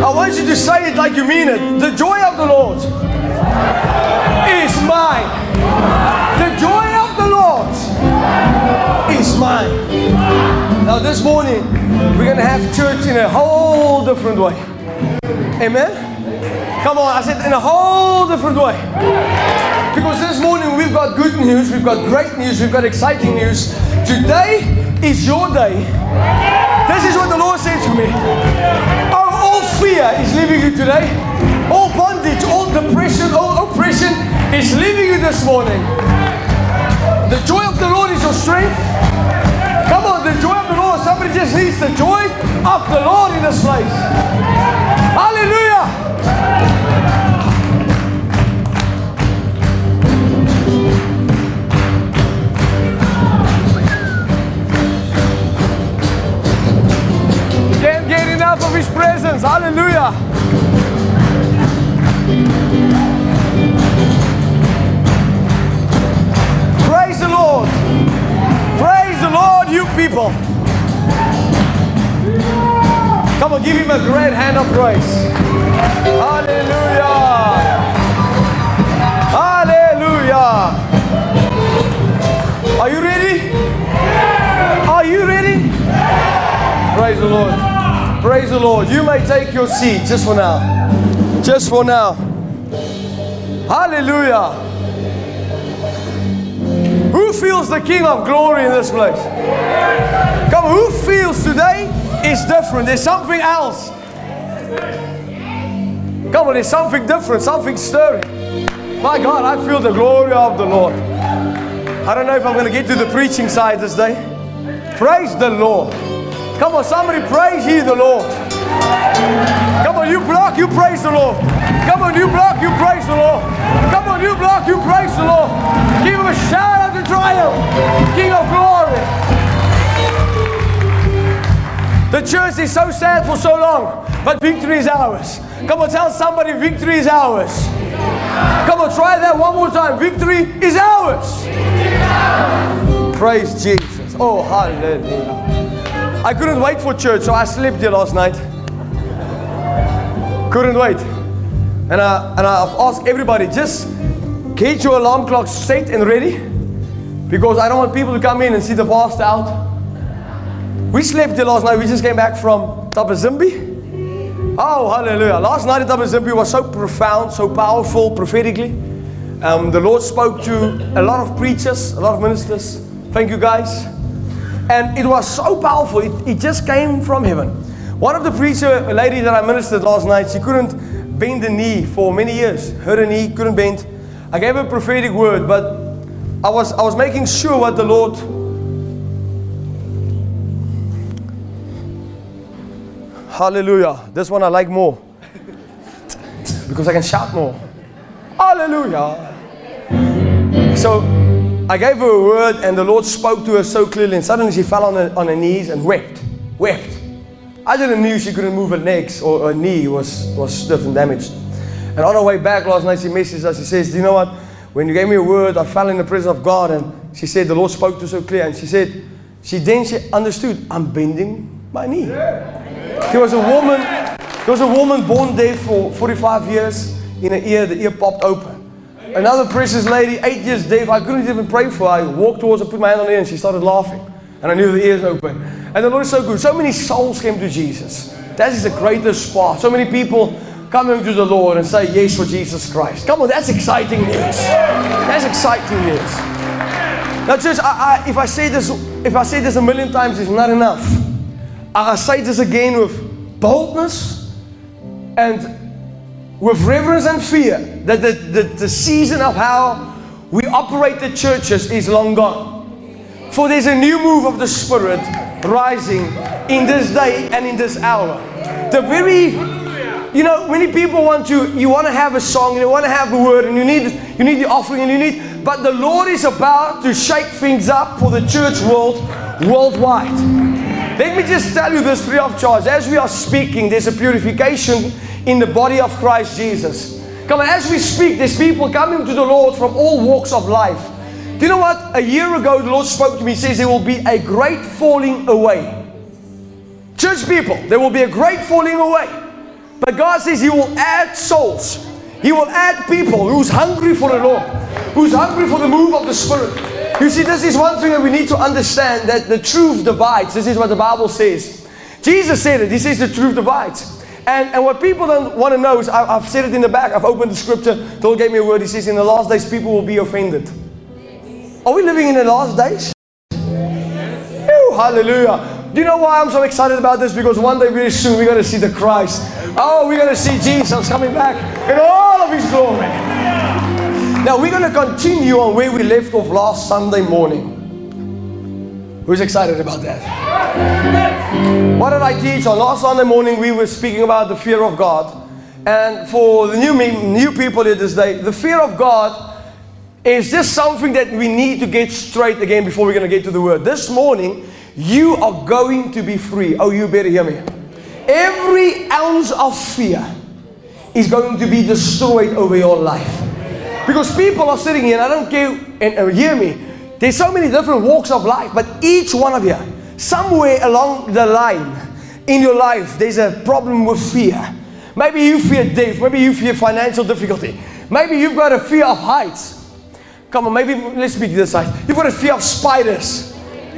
I want you to say it like you mean it. The joy of the Lord is mine. The joy of the Lord is mine. Now this morning, we're going to have church in a whole different way. Amen? Come on, I said in a whole different way. Because this morning we've got good news, we've got great news, we've got exciting news. Today is your day. This is what the Lord said to me. Oh, all fear is leaving you today. All bondage, all depression, all oppression is leaving you this morning. The joy of the Lord is your strength. Come on, the joy of the Lord. Somebody just needs the joy of the Lord in this place. Hallelujah. Can't get enough of His presence. Hallelujah. Praise the Lord. Praise the Lord, you people. Come on, give Him a great hand of praise. Hallelujah. Hallelujah. Are you ready? Are you ready? Praise the Lord. Praise the Lord. You may take your seat just for now. Just for now. Hallelujah. Who feels the King of Glory in this place? Come on, who feels today is different? There's something else. Come on, there's something different, something stirring. My God, I feel the glory of the Lord. I don't know if I'm going to get to the preaching side this day. Praise the Lord. Come on, somebody praise ye the Lord. Come on, you block, you praise the Lord. Come on, you block, you praise the Lord. Come on, you block, you praise the Lord. Give Him a shout out to triumph. King of glory. The church is so sad for so long, but victory is ours. Come on, tell somebody victory is ours. Come on, try that one more time. Victory is ours. Praise Jesus. Oh, hallelujah. I couldn't wait for church, so I slept here last night. Couldn't wait. And I've asked everybody, just get your alarm clock set and ready, because I don't want people to come in and see the pastor out. We slept here last night. We just came back from Thabazimbi. Oh, hallelujah. Last night at Thabazimbi was so profound, so powerful prophetically. The Lord spoke to a lot of preachers, a lot of ministers. Thank you guys. And it was so powerful. It just came from heaven. One of the preacher lady that I ministered last night, she couldn't bend the knee for many years. Her knee couldn't bend. I gave her a prophetic word, but I was making sure what the Lord. Hallelujah. This one I like more. Because I can shout more. Hallelujah. So I gave her a word and the Lord spoke to her so clearly, and suddenly she fell on her knees and wept. I didn't know she couldn't move her legs, or her knee was stiff and damaged. And on her way back last night she messaged us. She says, do you know what? When you gave me a word, I fell in the presence of God, and she said the Lord spoke to her so clear, and she said, she understood, I'm bending my knee. There was a woman born deaf for 45 years in her ear. The ear popped open. Another precious lady, 8 years deaf. I couldn't even pray for her. I walked towards her, put my hand on her ear, and she started laughing. And I knew the ears open. And the Lord is so good. So many souls came to Jesus. That is the greatest part. So many people coming to the Lord and say yes for Jesus Christ. Come on, that's exciting news. That's exciting news. Now, church, if I say this a million times, it's not enough. I say this again with boldness and with reverence and fear, that the season of how we operate the churches is long gone. For there's a new move of the Spirit rising in this day and in this hour. Many people want to have a song, you want to have a word, and you need the offering, and but the Lord is about to shake things up for the church worldwide. Let me just tell you this free of charge. As we are speaking, there's a purification in the body of Christ Jesus. Come on, as we speak, there's people coming to the Lord from all walks of life. Do you know what? A year ago, the Lord spoke to me. He says there will be a great falling away. Church people, there will be a great falling away. But God says He will add souls. He will add people who's hungry for the Lord, who's hungry for the move of the Spirit. You see, this is one thing that we need to understand, that the truth divides. This is what the Bible says. Jesus said it. He says the truth divides. And what people don't want to know is, I've said it in the back. I've opened the scripture. The Lord gave me a word. He says, in the last days, people will be offended. Are we living in the last days? Oh, hallelujah. Do you know why I'm so excited about this? Because one day very soon we're going to see the Christ. Oh, we're going to see Jesus coming back in all of His glory. Now we're going to continue on where we left off last Sunday morning. Who's excited about that? What did I teach on? Last Sunday morning we were speaking about the fear of God. And for the new people here this day, the fear of God is just something that we need to get straight again before we're going to get to the Word. This morning, you are going to be free. Oh, you better hear me. Every ounce of fear is going to be destroyed over your life. Because people are sitting here, and I don't care, and hear me, there's so many different walks of life, but each one of you, somewhere along the line in your life, there's a problem with fear. Maybe you fear death, maybe you fear financial difficulty, maybe you've got a fear of heights. Come on, maybe let's speak to this side. You've got a fear of spiders.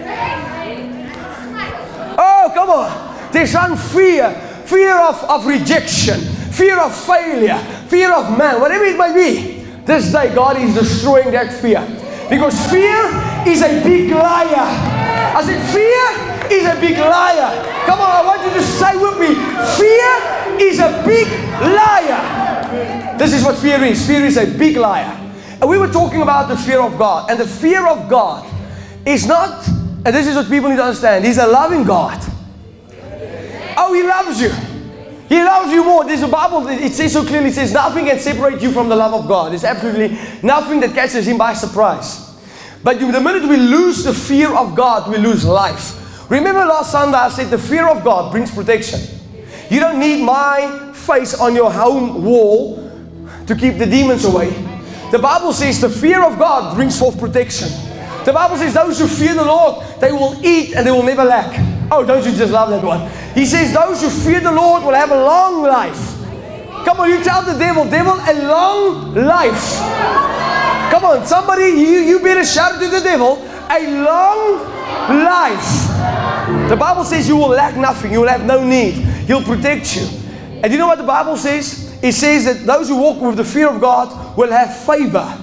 Oh, come on. There's some fear of rejection, fear of failure, fear of man, whatever it might be. This day, God is destroying that fear. Because fear is a big liar. I said, fear is a big liar. Come on, I want you to say with me, fear is a big liar. This is what fear is. Fear is a big liar. And we were talking about the fear of God. And the fear of God is not, and this is what people need to understand, He's a loving God. Oh, He loves you. He loves you more. There's a Bible, it says so clearly, it says nothing can separate you from the love of God. There's absolutely nothing that catches Him by surprise. But the minute we lose the fear of God, we lose life. Remember last Sunday I said the fear of God brings protection. You don't need my face on your home wall to keep the demons away. The Bible says the fear of God brings forth protection. The Bible says those who fear the Lord, they will eat and they will never lack. Oh, don't you just love that one? He says those who fear the Lord will have a long life. Come on, you tell the devil, a long life. Come on, somebody, you better shout to the devil, a long life. The Bible says you will lack nothing. You will have no need. He'll protect you. And you know what the Bible says? It says that those who walk with the fear of God will have favor.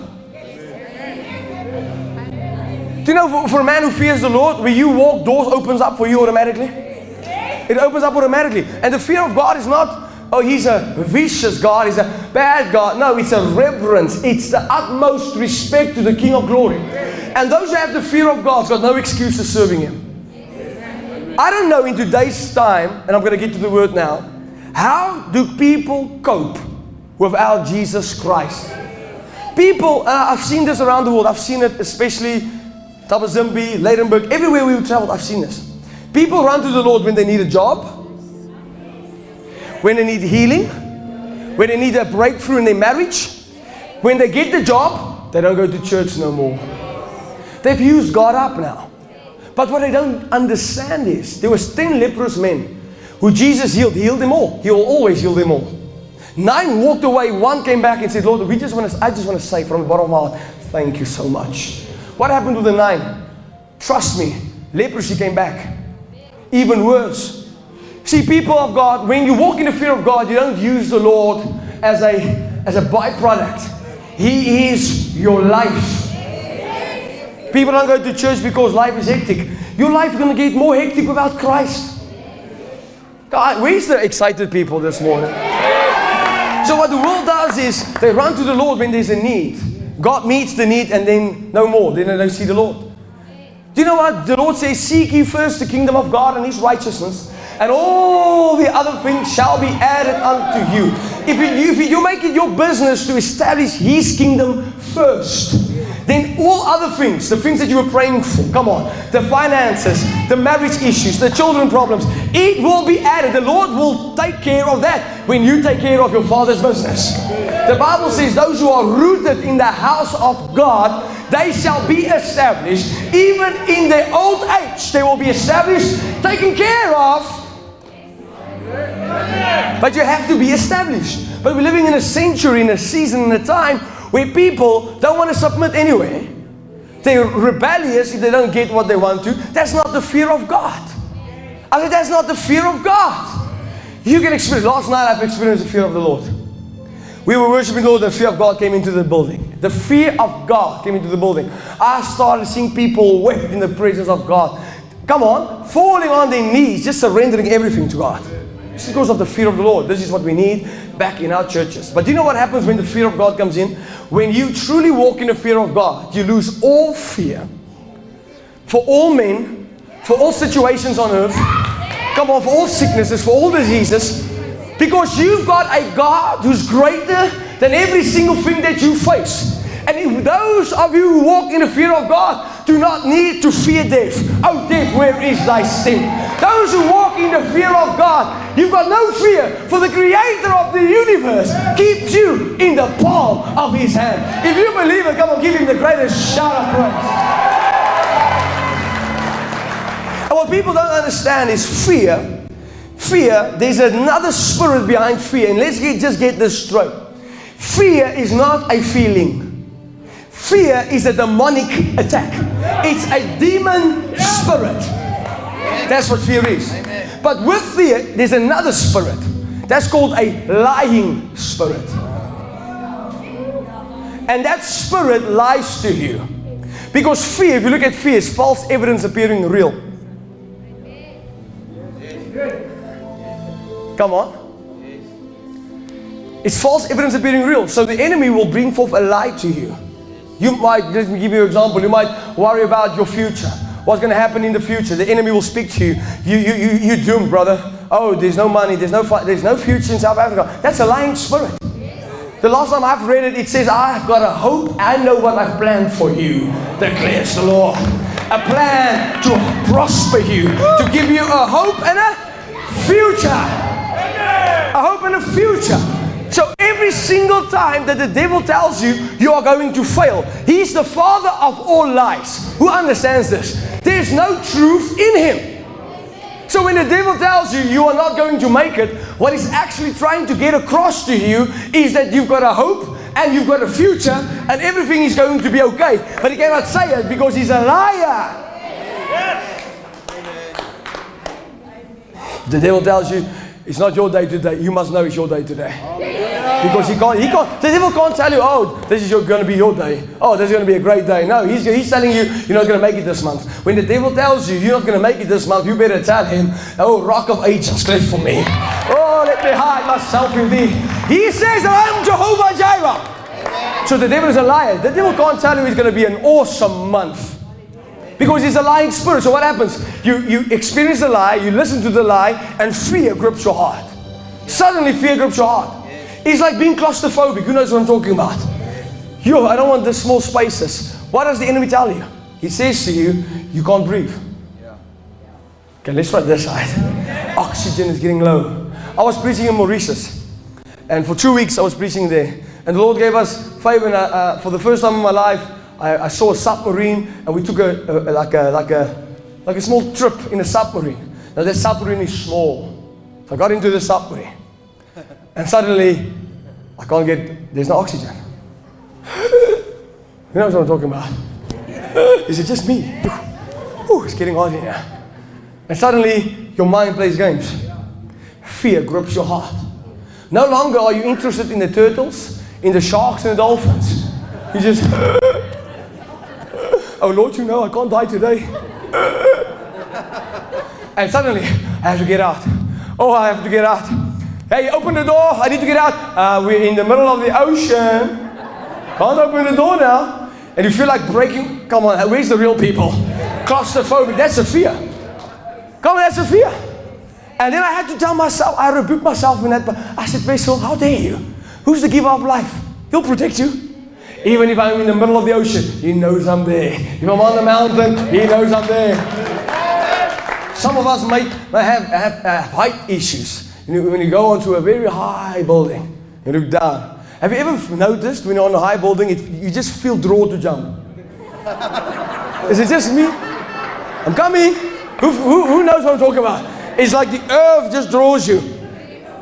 Do you know, for a man who fears the Lord, when you walk, doors opens up for you automatically. It opens up automatically. And the fear of God is not, oh, He's a vicious God, He's a bad God. No, it's a reverence. It's the utmost respect to the King of Glory. And those who have the fear of God got no excuses serving Him. I don't know in today's time, and I'm going to get to the Word now, how do people cope without Jesus Christ? People, I've seen this around the world. I've seen it especially Tabazimbi, Leidenburg, everywhere we traveled, I've seen this. People run to the Lord when they need a job, when they need healing, when they need a breakthrough in their marriage. When they get the job, they don't go to church no more. They've used God up now. But what they don't understand is, there was 10 leprous men who Jesus healed. He healed them all. He will always heal them all. 9 walked away. 1 came back and said, Lord, I just want to say from the bottom of my heart, thank you so much. What happened with the 9? Trust me, leprosy came back. Even worse. See, people of God, when you walk in the fear of God, you don't use the Lord as a byproduct. He is your life. People don't go to church because life is hectic. Your life is going to get more hectic without Christ. God, where's the excited people this morning? So what the world does is they run to the Lord when there's a need. God meets the need and then no more. Then they don't see the Lord. Do you know what? The Lord says, seek ye first the kingdom of God and His righteousness, and all the other things shall be added unto you. If you make it your business to establish His kingdom first, then all other things, the things that you were praying for, come on, the finances, the marriage issues, the children problems, it will be added. The Lord will take care of that when you take care of your Father's business. The Bible says those who are rooted in the house of God, they shall be established. Even in their old age, they will be established, taken care of But you have to be established. But we're living in a century, in a season, in a time where people don't want to submit anyway. They're rebellious if they don't get what they want to. That's not the fear of God. I said, that's not the fear of God. You can experience. Last night I've experienced the fear of the Lord. We were worshiping the Lord, the fear of God came into the building. The fear of God came into the building. I started seeing people weep in the presence of God. Come on, falling on their knees, just surrendering everything to God. It's because of the fear of the Lord. This is what we need back in our churches. But do you know what happens when the fear of God comes in? When you truly walk in the fear of God, you lose all fear for all men, for all situations on earth. Come on, for all sicknesses, for all diseases. Because you've got a God who's greater than every single thing that you face. And if those of you who walk in the fear of God do not need to fear death. Oh death, where is thy sting? Those who walk in the fear of God, you've got no fear, for the creator of the universe keeps you in the palm of his hand. If you believe it, come on, give him the greatest shout of praise. And what people don't understand is fear. Fear, there's another spirit behind fear. And let's just get this straight. Fear is not a feeling. Fear is a demonic attack. It's a demon spirit. That's what fear is. But with fear, there's another spirit. That's called a lying spirit. And that spirit lies to you. Because fear, if you look at fear, is false evidence appearing real. Come on. It's false evidence appearing real. So the enemy will bring forth a lie to you. You might, let me give you an example. You might worry about your future. What's going to happen in the future? The enemy will speak to you. You're doomed, brother. Oh, there's no money. There's no future in South Africa. That's a lying spirit. The last time I've read it, it says, I've got a hope. I know what I've planned for you, declares the Lord. A plan to prosper you, to give you a hope and a future. A hope and a future. So every single time that the devil tells you you are going to fail, he's the father of all lies. Who understands this? There's no truth in him. So when the devil tells you you are not going to make it, what he's actually trying to get across to you is that you've got a hope and you've got a future and everything is going to be okay. But he cannot say it because he's a liar. The devil tells you it's not your day today. You must know it's your day today. Because he can't, the devil can't tell you, oh, this is going to be your day. Oh, this is going to be a great day. No, he's telling you, you're not going to make it this month. When the devil tells you, you're not going to make it this month, you better tell him, oh, rock of ages, cleft for me. Oh, let me hide myself in thee. He says, I'm Jehovah Jireh. So the devil is a liar. The devil can't tell you it's going to be an awesome month. Because he's a lying spirit. So what happens? You experience the lie, you listen to the lie, and fear grips your heart. Suddenly fear grips your heart. It's like being claustrophobic. Who knows what I'm talking about? I don't want the small spaces. What does the enemy tell you? He says to you, you can't breathe. Okay, let's try this side. Oxygen is getting low. I was preaching in Mauritius. And for 2 weeks I was preaching there. And the Lord gave us favor. And for the first time in my life, I saw a submarine, and we took a small trip in a submarine. Now that submarine is small. So I got into the submarine. And suddenly, there's no oxygen. You know what I'm talking about? Is it just me? Ooh, it's getting hot in here. And suddenly, your mind plays games. Fear grips your heart. No longer are you interested in the turtles, in the sharks and the dolphins. You just, oh Lord, you know I can't die today. And suddenly, I have to get out. Oh, I have to get out. Hey, open the door. I need to get out. We're in the middle of the ocean. Can't open the door now. And you feel like breaking. Come on, where's the real people? Claustrophobic. That's a fear. Come on, that's a fear. And then I had to tell myself, I rebuked myself in that. I said, Wessel, how dare you? Who's the giver of life? He'll protect you. Even if I'm in the middle of the ocean, He knows I'm there. If I'm on the mountain, He knows I'm there. Some of us may have height issues. You know, when you go onto a very high building, you look down. Have you ever noticed when you're on a high building, you just feel drawn to jump? Is it just me? I'm coming. Who knows what I'm talking about? It's like the earth just draws you.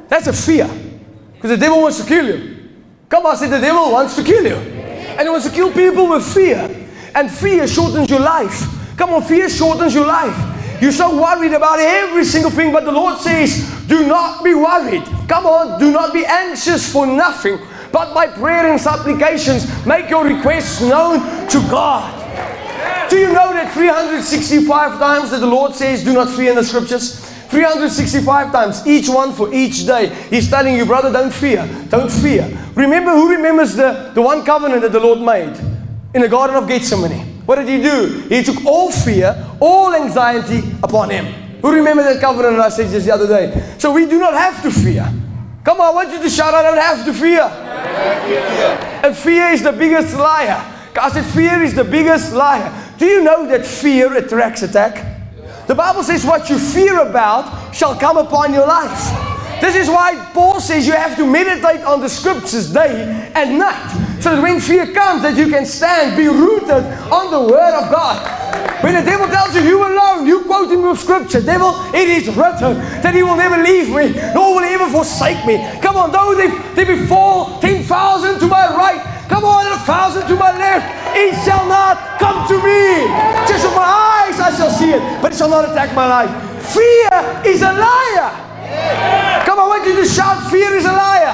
That's a fear. Because the devil wants to kill you. Come on, I said the devil wants to kill you. And he wants to kill people with fear. And fear shortens your life. Come on, fear shortens your life. You're so worried about every single thing, but the Lord says, do not be worried. Come on, do not be anxious for nothing, but by prayer and supplications, make your requests known to God. Do you know that 365 times that the Lord says, do not fear in the scriptures? 365 times, each one for each day. He's telling you, brother, don't fear. Don't fear. Remember, who remembers the one covenant that the Lord made in the Garden of Gethsemane? What did He do? He took all fear, all anxiety upon Him. Who remember that covenant I said just the other day? So we do not have to fear. Come on, I want you to shout, I don't have to fear. And fear is the biggest liar. I said fear is the biggest liar. Do you know that fear attracts attack? The Bible says what you fear about shall come upon your life. This is why Paul says you have to meditate on the scriptures day and night. So that when fear comes, that you can stand, be rooted on the word of God. When the devil tells you, you alone, you quote him with scripture. Devil, it is written that He will never leave me, nor will He ever forsake me. Come on, though they befall 10,000 to my right, come on, 1,000 to my left, it shall not come to me. Just with my eyes I shall see it, but it shall not attack my life. Fear is a liar. Come on, I want you to shout, fear is a liar.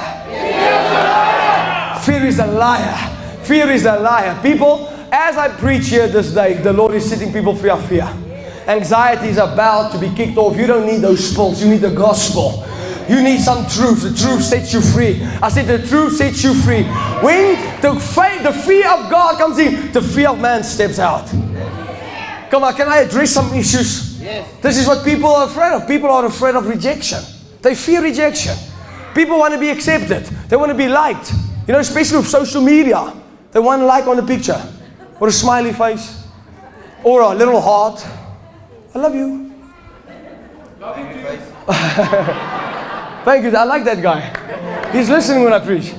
Fear is a liar. Fear is a liar. People, as I preach here this day, the Lord is setting people free of fear. Anxiety is about to be kicked off. You don't need those pills. You need the gospel. You need some truth. The truth sets you free. I said the truth sets you free. When the fear of God comes in, the fear of man steps out. Come on, can I address some issues? Yes. This is what people are afraid of. People are afraid of rejection. They fear rejection. People want to be accepted. They want to be liked. You know, especially with social media. They want a like on the picture. Or a smiley face. Or a little heart. I love you. Love you too. Thank you. I like that guy. He's listening when I preach.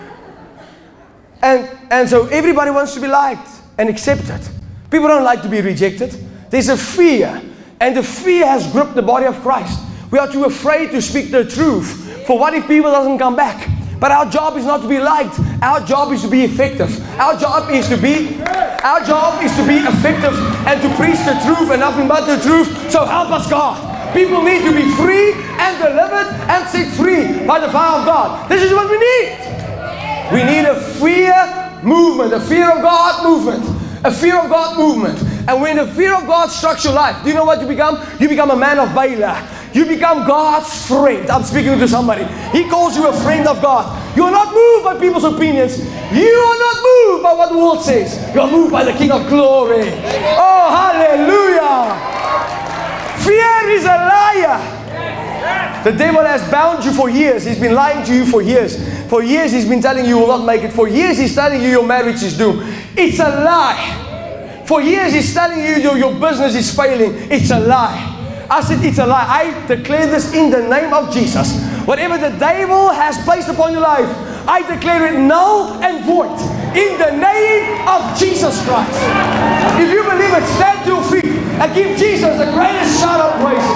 And so everybody wants to be liked and accepted. People don't like to be rejected. There's a fear. And the fear has gripped the body of Christ. We are too afraid to speak the truth. For what if people doesn't come back? But our job is not to be liked. Our job is to be effective. Our job is to be effective and to preach the truth and nothing but the truth. So help us, God. People need to be free and delivered and set free by the power of God. This is what we need. We need a fear movement, a fear of God movement, a fear of God movement. And when the fear of God strikes your life, do you know what you become? You become a man of valor. You become God's friend. I'm speaking to somebody. He calls you a friend of God. You're not moved by people's opinions. You are not moved by what the world says. You're moved by the King of Glory. Oh, hallelujah. Fear is a liar. The devil has bound you for years. He's been lying to you for years. For years he's been telling you will not make it. For years he's telling you your marriage is doomed. It's a lie. For years he's telling you your business is failing. It's a lie. I said it's a lie. I declare this in the name of Jesus. Whatever the devil has placed upon your life, I declare it null and void in the name of Jesus Christ. If you believe it, stand to your feet and give Jesus the greatest shout of praise.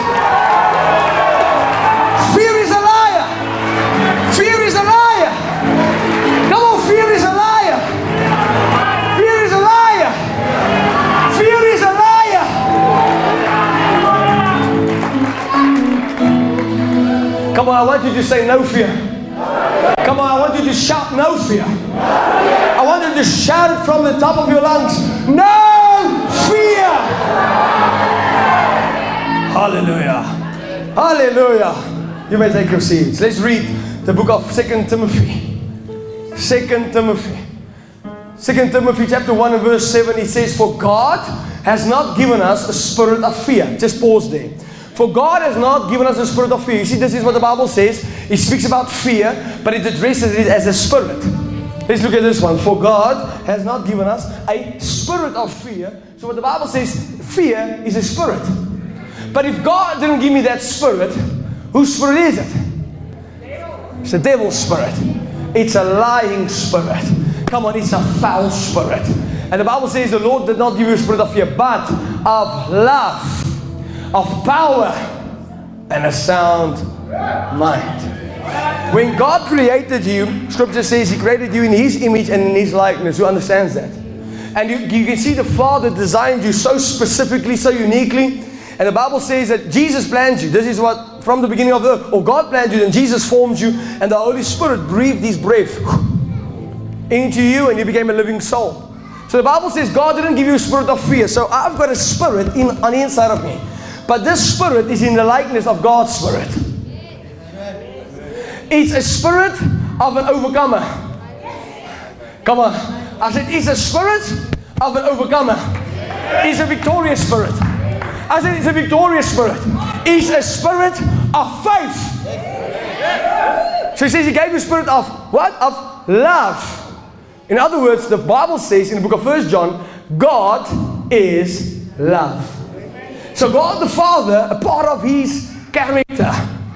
Fear is a liar. Fear is a liar. Come on, fear is a liar. Fear is a liar. Fear is a liar. Come on, I want you to say no fear. Come on, I want you to shout no fear. I want you to shout it from the top of your lungs. No fear. Hallelujah. Hallelujah. You may take your seats. Let's read the book of 2 Timothy. 2 Timothy. 2 Timothy chapter 1 and verse 7. It says, for God has not given us a spirit of fear. Just pause there. For God has not given us a spirit of fear. You see, this is what the Bible says. It speaks about fear, but it addresses it as a spirit. Let's look at this one. For God has not given us a spirit of fear. So what the Bible says, fear is a spirit. But if God didn't give me that spirit, whose spirit is it? It's the devil's spirit. It's a lying spirit. Come on, it's a foul spirit. And the Bible says the Lord did not give you a spirit of fear, but of love, of power, and a sound mind. When God created you, Scripture says He created you in His image and in His likeness. Who understands that? And you can see the Father designed you so specifically, so uniquely. And the Bible says that Jesus planned you. This is what, from the beginning of the earth, or God planned you, and Jesus formed you, and the Holy Spirit breathed His breath into you, and you became a living soul. So the Bible says God didn't give you a spirit of fear. So I've got a spirit on the inside of me. But this spirit is in the likeness of God's Spirit. It's a spirit of an overcomer. Come on. I said, it's a spirit of an overcomer. It's a victorious spirit. I said, it's a victorious spirit. It's a spirit of faith. So He says He gave you a spirit of what? Of love. In other words, the Bible says in the book of 1 John, God is love. So God the Father, a part of His character,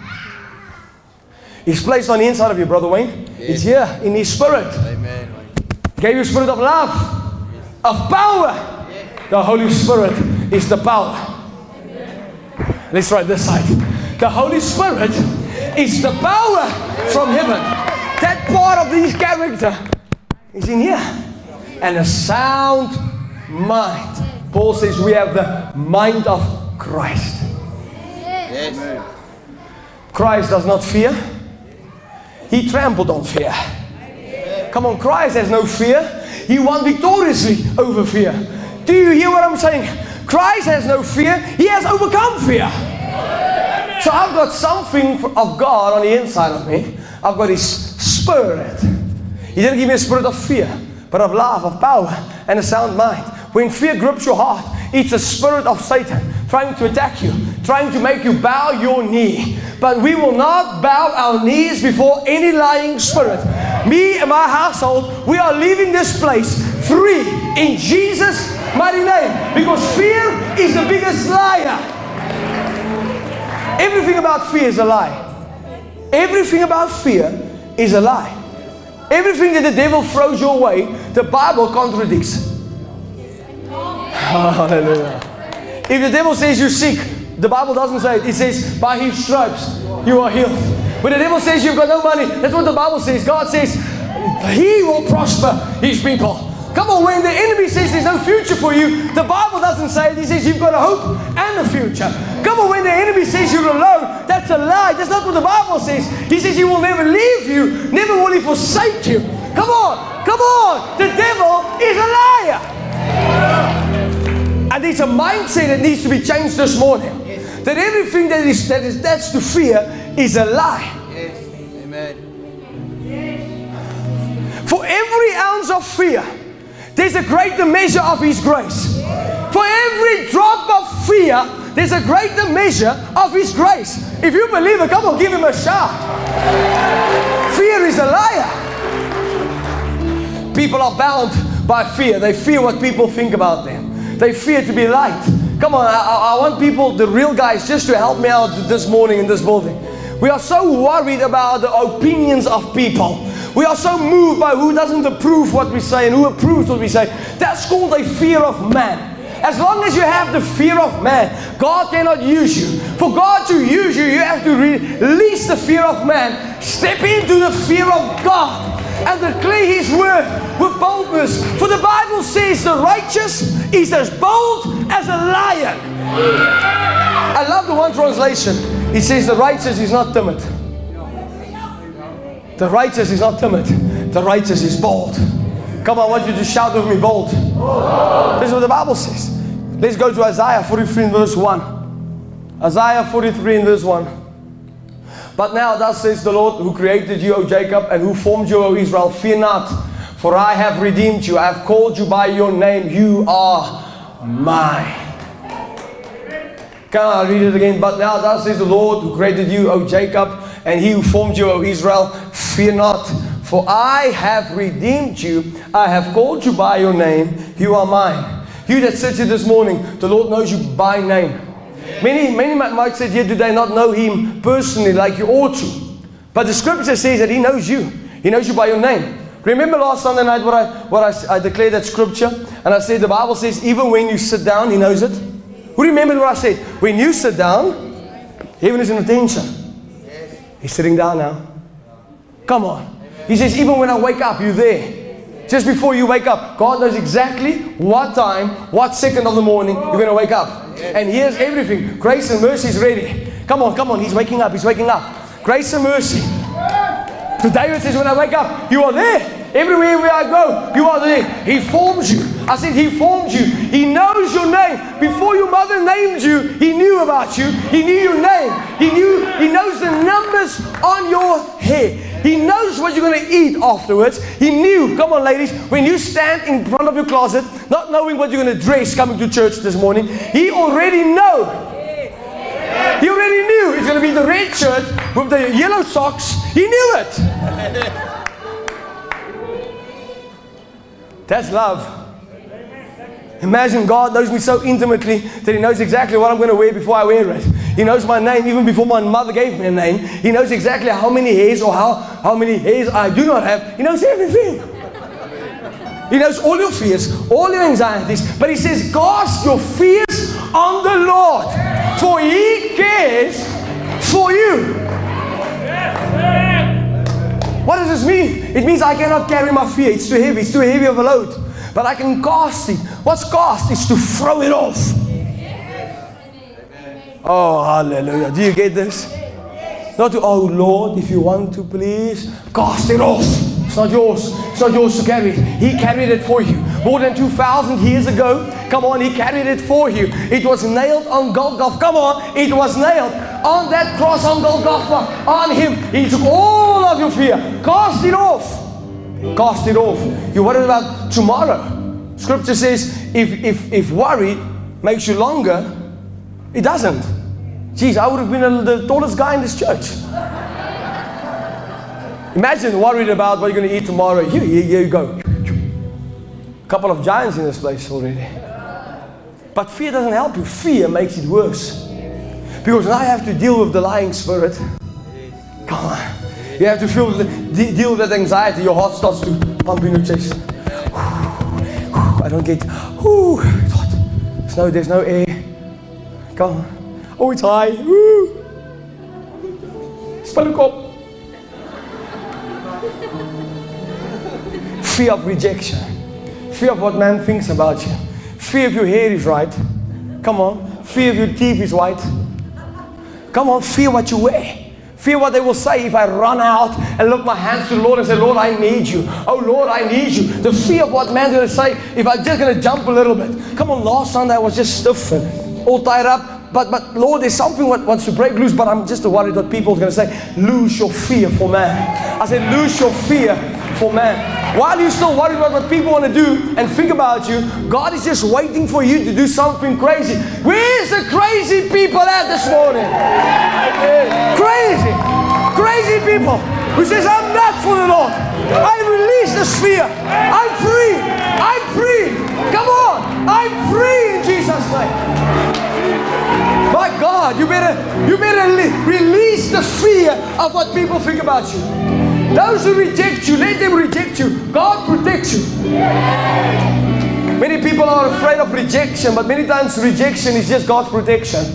is placed on the inside of you, Brother Wayne. Yes. It's here in His Spirit. Amen. He gave you a spirit of love, of power. Yes. The Holy Spirit is the power. Let's try this side. The Holy Spirit is the power from heaven. That part of His character is in here. And a sound mind. Paul says we have the mind of Christ. Yes. Christ does not fear. He trampled on fear. Come on, Christ has no fear. He won victoriously over fear. Do you hear what I'm saying? Christ has no fear. He has overcome fear. So I've got something of God on the inside of me. I've got His Spirit. He didn't give me a spirit of fear, but of love, of power, and a sound mind. When fear grips your heart, it's a spirit of Satan trying to attack you, trying to make you bow your knee. But we will not bow our knees before any lying spirit. Me and my household, we are leaving this place free in Jesus' mighty name. Because fear is the biggest liar. Everything about fear is a lie. Everything about fear is a lie. Everything that the devil throws your way, the Bible contradicts. Hallelujah. If the devil says you're sick, the Bible doesn't say it. It says, by His stripes you are healed. When the devil says you've got no money, that's what the Bible says. God says, He will prosper His people. Come on, when the enemy says there's no future for you, the Bible doesn't say it. He says you've got a hope and a future. Come on, when the enemy says you're alone, that's a lie. That's not what the Bible says. He says He will never leave you, never will He forsake you. Come on, come on. The devil is a liar. And it's a mindset that needs to be changed this morning. Yes. That everything that's to fear is a lie. Yes. Amen. For every ounce of fear, there's a greater measure of His grace. For every drop of fear, there's a greater measure of His grace. If you believe it, come on, give Him a shout. Fear is a liar. People are bound by fear. They fear what people think about them. They fear to be liked. Come on, I want people, the real guys, just to help me out this morning in this building. We are so worried about the opinions of people. We are so moved by who doesn't approve what we say and who approves what we say. That's called a fear of man. As long as you have the fear of man, God cannot use you. For God to use you, you have to release the fear of man. Step into the fear of God and declare His word with boldness. For the Bible says the righteous is as bold as a lion. I love the one translation. It says the righteous is not timid. The righteous is not timid. The righteous is bold. Come on, I want you to shout with me, bold. This is what the Bible says. Let's go to Isaiah 43 and verse 1. Isaiah 43 and verse 1. But now thus says the Lord who created you, O Jacob, and who formed you, O Israel, fear not, for I have redeemed you. I have called you by your name. You are mine. Can I read it again? But now thus says the Lord who created you, O Jacob, and He who formed you, O Israel, fear not, for I have redeemed you. I have called you by your name. You are mine. You that sit here this morning, the Lord knows you by name. Many might say here, do they not know Him personally like you ought to? But the Scripture says that He knows you. He knows you by your name. Remember last Sunday night I declared that Scripture? And I said the Bible says even when you sit down, He knows it. Who remembered what I said? When you sit down, heaven is in attention. He's sitting down now. Come on. He says, even when I wake up, you're there. Just before you wake up, God knows exactly what time, what second of the morning you're going to wake up. And here's everything. Grace and mercy is ready. Come on, come on. He's waking up. He's waking up. Grace and mercy. So David says, when I wake up, you are there. Everywhere where I go, you are there. He forms you. I said, He formed you. He knows your name. Before your mother named you, He knew about you. He knew your name. He knows the numbers on your hair. He knows what you're going to eat afterwards. He knew. Come on, ladies. When you stand in front of your closet, not knowing what you're going to dress coming to church this morning, He already knows. He already knew it's going to be the red shirt with the yellow socks. He knew it. That's love. Imagine God knows me so intimately that He knows exactly what I'm going to wear before I wear it. He knows my name even before my mother gave me a name. He knows exactly how many hairs or how many hairs I do not have. He knows everything. He knows all your fears, all your anxieties. But He says, cast your fears on the Lord, for He cares for you. What does this mean? It means I cannot carry my fear. It's too heavy. It's too heavy of a load. But I can cast it. What's cast? It's to throw it off. Oh, hallelujah. Do you get this? Not to, oh Lord, if you want to, please cast it off. It's not yours. It's not yours to carry. He carried it for you. More than 2,000 years ago, come on, He carried it for you. It was nailed on Golgotha. Come on, it was nailed on that cross on Golgotha, on Him. He took all of your fear. Cast it off. Cast it off. You're worried about tomorrow. Scripture says, if worry makes you longer, it doesn't. Jeez, I would have been the tallest guy in this church. Imagine worried about what you're going to eat tomorrow. Here you go. A couple of giants in this place already. But fear doesn't help you. Fear makes it worse. Because now I have to deal with the lying spirit. Come on. You have to deal with that anxiety. Your heart starts to pump in your chest. I don't get. It's hot. There's no air. Come on. Oh, it's high. Spellenkop. Fear of rejection. Fear of what man thinks about you. Fear if your hair is right. Come on. Fear if your teeth is white. Come on. Fear what you wear. Fear what they will say if I run out and lift my hands to the Lord and say, Lord, I need you. Oh, Lord, I need you. The fear of what man's going to say if I'm just going to jump a little bit. Come on, last Sunday I was just stiff and all tied up. But Lord, there's something what wants to break loose, but I'm just worried what people are going to say. Lose your fear for man. I said, lose your fear for man. While you're still worried about what people want to do and think about you, God is just waiting for you to do something crazy. Where's the crazy people at this morning? Crazy. Crazy people who says, I'm not for the Lord. I release this fear. I'm free. I'm free. Come on. I'm free in Jesus' name. My God, you better release the fear of what people think about you. Those who reject you, let them reject you. God protects you. Many people are afraid of rejection, but many times rejection is just God's protection.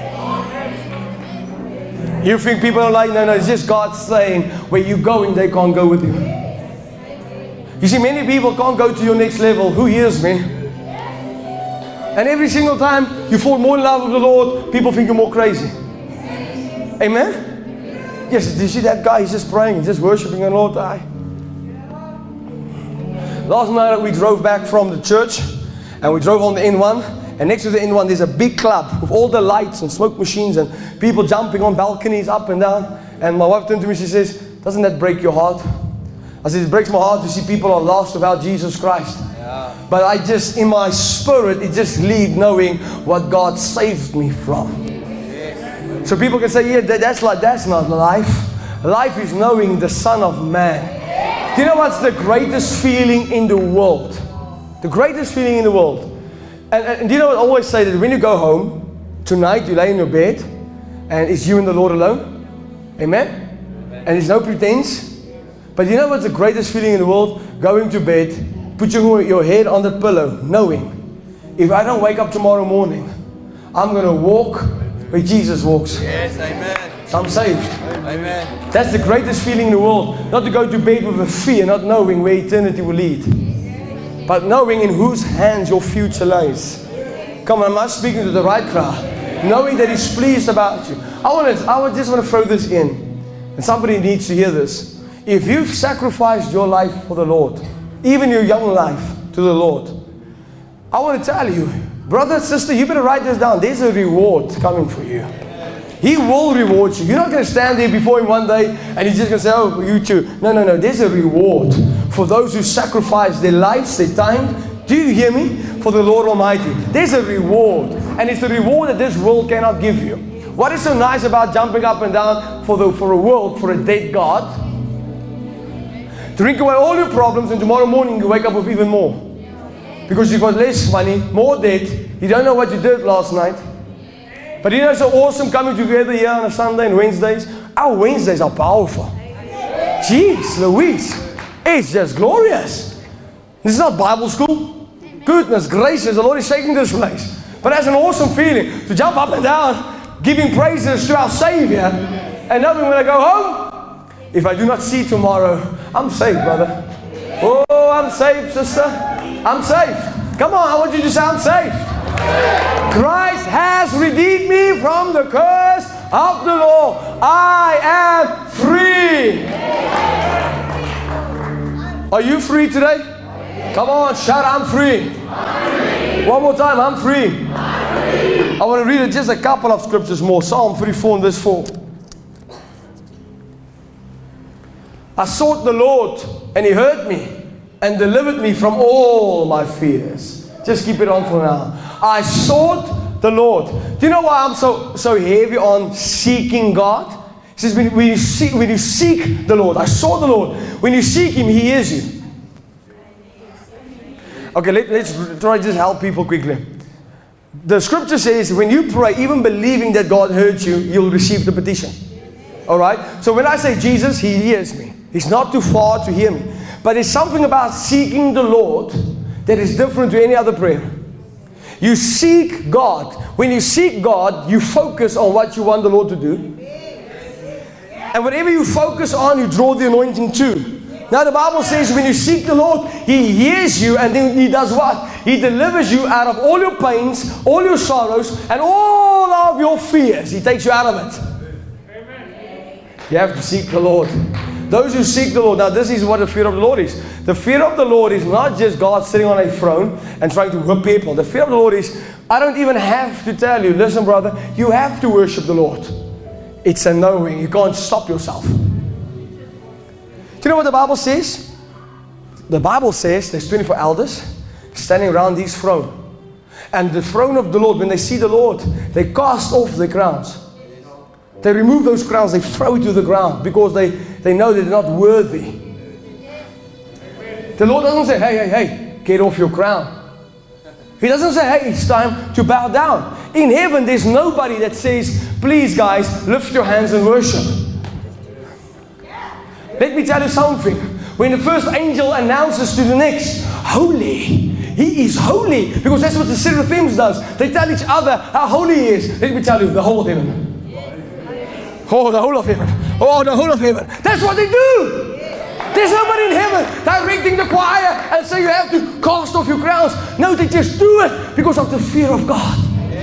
You think people are like, no, it's just God saying, where you're going, they can't go with you. You see, many people can't go to your next level. Who hears me? And every single time you fall more in love with the Lord, people think you're more crazy. Amen? Yes, do you see that guy? He's just praying, he's just worshiping the Lord. Last night we drove back from the church and we drove on the N1. And next to the N1 there's a big club with all the lights and smoke machines and people jumping on balconies up and down. And my wife turned to me, she says, doesn't that break your heart? I said, it breaks my heart to see people are lost without Jesus Christ. Yeah. But I just, in my spirit, it just leads knowing what God saved me from. So people can say, yeah, that's not life. Life is knowing the Son of Man. Do you know what's the greatest feeling in the world? The greatest feeling in the world. And do you know what I always say, that when you go home, tonight you lay in your bed, and it's you and the Lord alone. Amen? And there's no pretense. But you know what's the greatest feeling in the world? Going to bed, put your head on the pillow, knowing, if I don't wake up tomorrow morning, I'm going to walk where Jesus walks. Yes, amen. So I'm saved. Amen. That's the greatest feeling in the world. Not to go to bed with a fear, not knowing where eternity will lead, but knowing in whose hands your future lies. Come on, I'm not speaking to the right crowd. Knowing that He's pleased about you. I just want to throw this in. And somebody needs to hear this. If you've sacrificed your life for the Lord, even your young life to the Lord, I want to tell you, brother, sister, you better write this down. There's a reward coming for you. He will reward you. You're not going to stand there before Him one day and He's just going to say, oh, you too. No. There's a reward for those who sacrifice their lives, their time. Do you hear me? For the Lord Almighty. There's a reward. And it's the reward that this world cannot give you. What is so nice about jumping up and down for a world, for a dead God? Drink away all your problems and tomorrow morning you wake up with even more. Because you've got less money, more debt. You don't know what you did last night. But you know, it's so awesome coming together here on a Sunday and Wednesdays. Our Wednesdays are powerful. Jeez, Louise. It's just glorious. This is not Bible school. Goodness gracious, the Lord is shaking this place. But that's an awesome feeling to jump up and down, giving praises to our Savior, and knowing when I go home, if I do not see tomorrow, I'm saved, brother. Oh, I'm saved, sister. I'm saved. Come on, I want you to say, I'm saved. Christ has redeemed me from the curse of the law. I am free. Are you free today? Come on, shout, I'm free. One more time, I'm free. I want to read just a couple of scriptures more. Psalm 34 and verse 4. I sought the Lord and He heard me and delivered me from all my fears. Just keep it on for now. I sought the Lord. Do you know why I'm so heavy on seeking God? He says when you seek the Lord, I sought the Lord. When you seek Him, He hears you. Okay, let's try to just help people quickly. The scripture says when you pray, even believing that God heard you, you'll receive the petition. Alright? So when I say Jesus, He hears me. He's not too far to hear me. But there's something about seeking the Lord that is different to any other prayer. You seek God. When you seek God, you focus on what you want the Lord to do. And whatever you focus on, you draw the anointing to. Now the Bible says when you seek the Lord, He hears you, and then He does what? He delivers you out of all your pains, all your sorrows, and all of your fears. He takes you out of it. Amen. You have to seek the Lord. Those who seek the Lord. Now this is what the fear of the Lord is. The fear of the Lord is not just God sitting on a throne and trying to whip people. The fear of the Lord is, I don't even have to tell you, listen brother, you have to worship the Lord. It's a knowing. You can't stop yourself. Do you know what the Bible says? The Bible says there's 24 elders standing around His throne. And the throne of the Lord, when they see the Lord, they cast off their crowns. They remove those crowns, they throw it to the ground because they know they're not worthy. The Lord doesn't say, hey, get off your crown. He doesn't say, hey, it's time to bow down. In heaven, there's nobody that says, please guys, lift your hands and worship. Let me tell you something. When the first angel announces to the next, holy, he is holy. Because that's what the seraphims does. They tell each other how holy he is. Let me tell you, the whole of heaven. Oh, the whole of heaven. Oh, the whole of heaven. That's what they do. There's nobody in heaven directing the choir and say you have to cast off your crowns. No, they just do it because of the fear of God.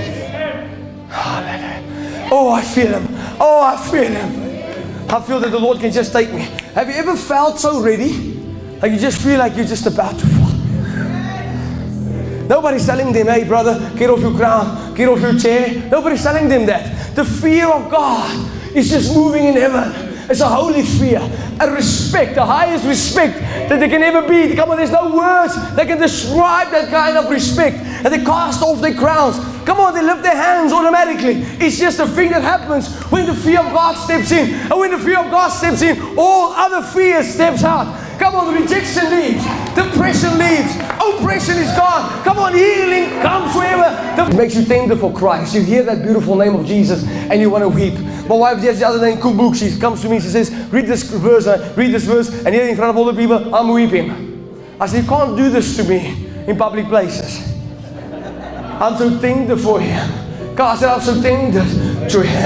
Oh, I feel Him. Oh, I feel Him. I feel that the Lord can just take me. Have you ever felt so ready? Like you just feel like you're just about to fall. Nobody's telling them, hey brother, get off your crown, get off your chair. Nobody's telling them that. The fear of God is just moving in heaven. It's a holy fear, a respect, the highest respect that there can ever be. Come on, there's no words that can describe that kind of respect. And they cast off their crowns. Come on, they lift their hands automatically. It's just a thing that happens when the fear of God steps in. And when the fear of God steps in, all other fear steps out. Come on, rejection leaves, depression leaves, oppression is gone. Come on, healing comes wherever. It makes you tender for Christ. You hear that beautiful name of Jesus and you want to weep. My wife just the other day in Kumbuk, she comes to me, she says, read this verse, and here in front of all the people, I'm weeping. I said, you can't do this to me in public places. I'm so tender for Him. God, I said, I'm so tender to Him.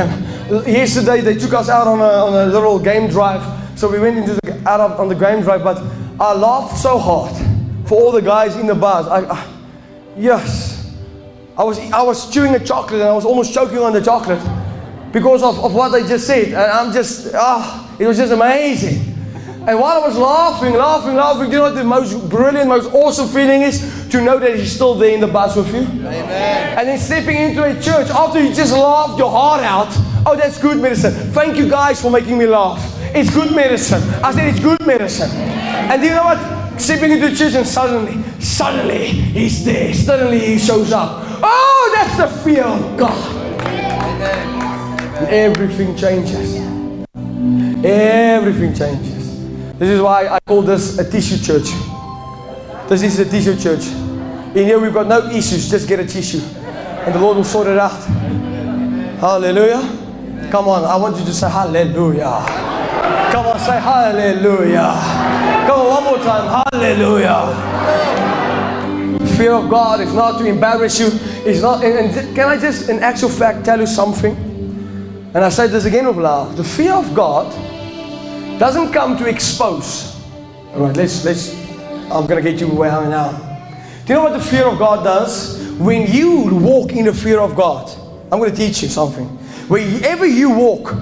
yesterday they took us out on a little game drive. So we went on the game drive, but I laughed so hard for all the guys in the bars. Yes, I was chewing a chocolate and I was almost choking on the chocolate because of what they just said. And I'm just, it was just amazing. And while I was laughing, you know what the most brilliant, most awesome feeling is? To know that He's still there in the bus with you. Amen. And then stepping into a church after you just laughed your heart out. Oh, that's good medicine. Thank you guys for making me laugh. It's good medicine. I said it's good medicine. And do you know what? Stepping into church and suddenly He's there. Suddenly He shows up. Oh, that's the fear of God. And everything changes. Everything changes. This is why I call this a tissue church. This is a tissue church. In here we've got no issues, just get a tissue. And the Lord will sort it out. Hallelujah. Come on, I want you to say hallelujah. Come on, say hallelujah. Come on, one more time, hallelujah. Fear of God is not to embarrass you. It's not. And can I just, in actual fact, tell you something? And I say this again with love. The fear of God doesn't come to expose. All right, I'm going to get you where I am now. Do you know what the fear of God does? When you walk in the fear of God, I'm going to teach you something. Wherever you walk,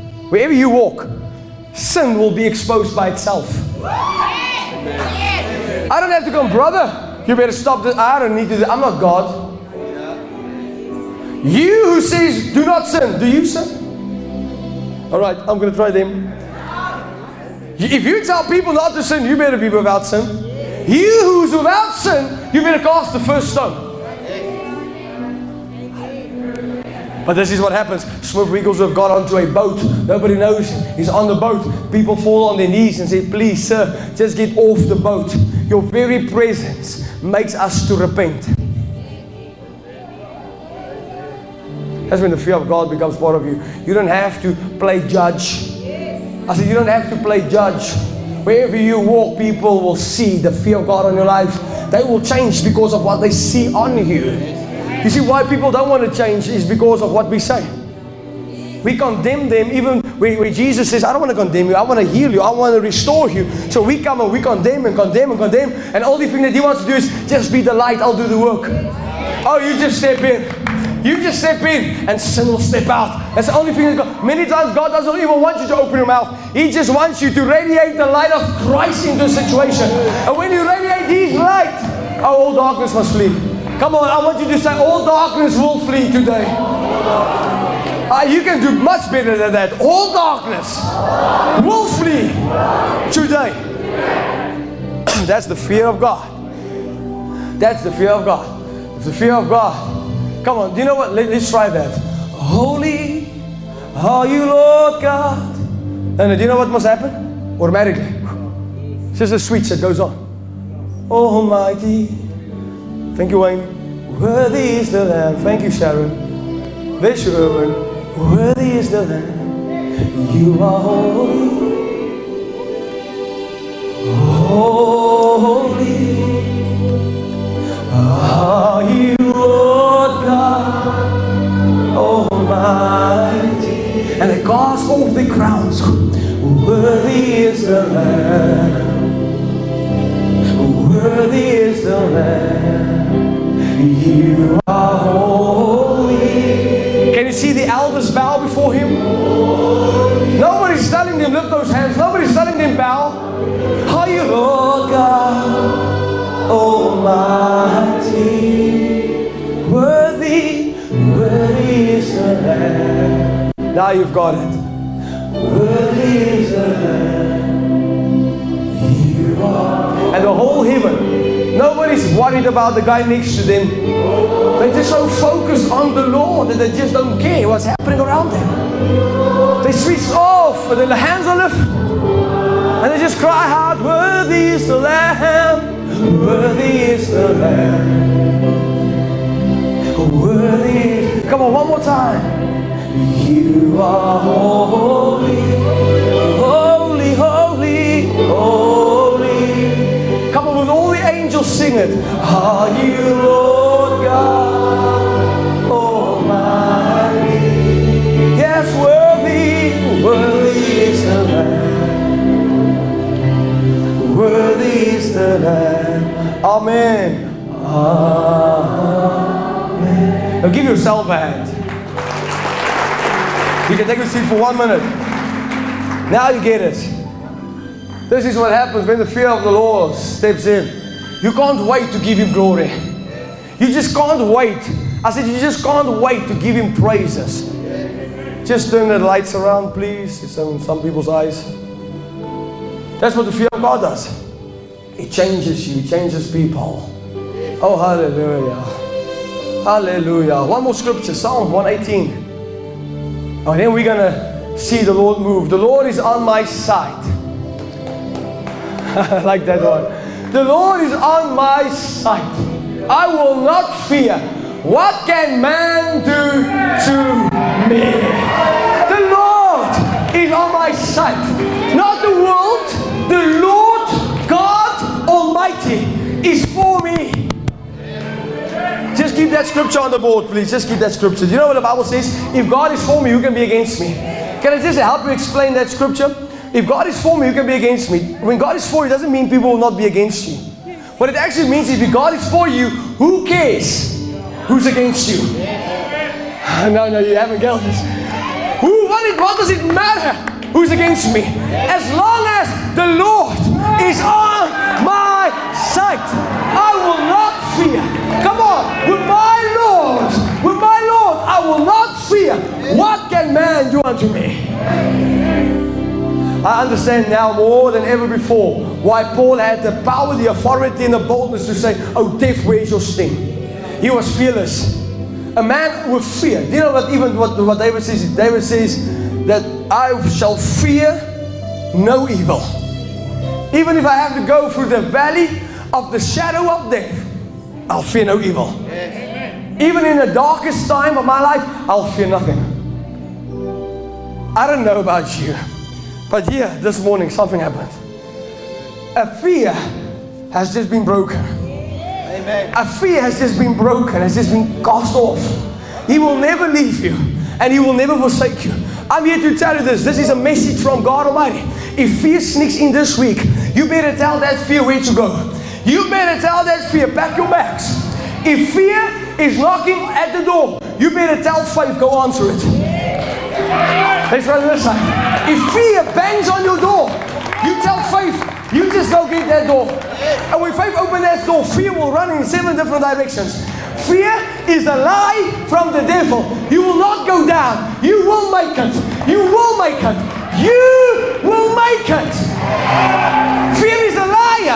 sin will be exposed by itself. I don't have to go, brother, you better stop this. I don't need to do. I'm not God. You who says, do not sin, do you sin? All right, I'm going to try them. If you tell people not to sin, you better be without sin. You who's without sin, you better cast the first stone. But this is what happens. Smith Wigglesworth got onto a boat. Nobody knows him. He's on the boat. People fall on their knees and say, please, sir, just get off the boat. Your very presence makes us to repent. That's when the fear of God becomes part of you. You don't have to play judge. I said, you don't have to play judge. Wherever you walk, people will see the fear of God on your life. They will change because of what they see on you. You see, why people don't want to change is because of what we say. We condemn them even where Jesus says, I don't want to condemn you. I want to heal you. I want to restore you. So we come and we condemn and condemn and condemn. And the only thing that He wants to do is just be the light. I'll do the work. Oh, you just step in. You just step in and sin will step out. That's the only thing that God, many times God doesn't even want you to open your mouth. He just wants you to radiate the light of Christ into a situation. And when you radiate His light, all darkness must flee. Come on, I want you to say, all darkness will flee today. You can do much better than that. All darkness will flee today. That's the fear of God. That's the fear of God. It's the fear of God. Come on, do you know what? Let's try that. Holy are you, Lord God. And do you know what must happen? Automatically. It's just a switch that goes on. Almighty. Thank you, Wayne. Worthy is the Lamb. Thank you, Sharon. There's your Erwin. Worthy is the Lamb. You are holy. Holy are you, Lord God Almighty. And they cast off the crowns. Worthy is the Lamb. Worthy is the Lamb. You are holy. Can you see the elders bow before Him? Nobody's telling them lift those hands. Nobody's telling them bow. Are you, Lord God Almighty? Worthy, worthy is the Lamb. Now you've got it. Worthy is the Lamb. You are. And the whole heaven, nobody's worried about the guy next to them. They're just so focused on the Lord that they just don't care what's happening around them. They switch off and then the hands are lifted. And they just cry out, worthy is the Lamb. Worthy is the Lamb. Worthy. Come on, one more time. You are holy. Holy, holy, holy. Come on, with all the angels sing it. Are you Lord God Almighty? Yes, worthy is the Lamb. Worthy is the Lamb. Amen. Amen. Now give yourself a hand. You can take a seat for 1 minute. Now you get it. This is what happens when the fear of the Lord steps in. You can't wait to give Him glory. You just can't wait. I said you just can't wait to give Him praises. Just turn the lights around, please. It's in some people's eyes. That's what the fear of God does. It changes you. It changes people. Oh, hallelujah. Hallelujah. One more scripture. Psalm 118. And then we're going to see the Lord move. The Lord is on my side. I like that one. The Lord is on my side. I will not fear. What can man do to me? The Lord is on my side. Not the world. The Lord God Almighty is for me. Just keep that scripture on the board, please. Just keep that scripture. You know what the Bible says? If God is for me, who can be against me? Can I just help you explain that scripture? If God is for me, who can be against me? When God is for you, it doesn't mean people will not be against you. What it actually means is if God is for you, who cares who's against you? No, you haven't got this. What does it matter who's against me? As long as the Lord is on my side, I will not fear. Come on, with my Lord, I will not fear. What can man do unto me? I understand now more than ever before why Paul had the power, the authority, and the boldness to say, "Oh, death, where is your sting?" He was fearless. A man with fear. Do you know what David says? David says that I shall fear no evil. Even if I have to go through the valley of the shadow of death, I'll fear no evil. Even in the darkest time of my life, I'll fear nothing. I don't know about you, but here this morning something happened. A fear has just been broken. Amen. A fear has just been broken, has just been cast off. He will never leave you and He will never forsake you. I'm here to tell you this. This is a message from God Almighty. If fear sneaks in this week, you better tell that fear where to go. You better tell that fear, pack your bags. If fear is knocking at the door, you better tell faith, go answer it. Let's try this side. If fear bangs on your door, you tell faith, you just go get that door. And when faith opens that door, fear will run in 7 different directions. Fear is a lie from the devil. You will not go down. You will make it. You will make it. You will make it. Fear is a liar.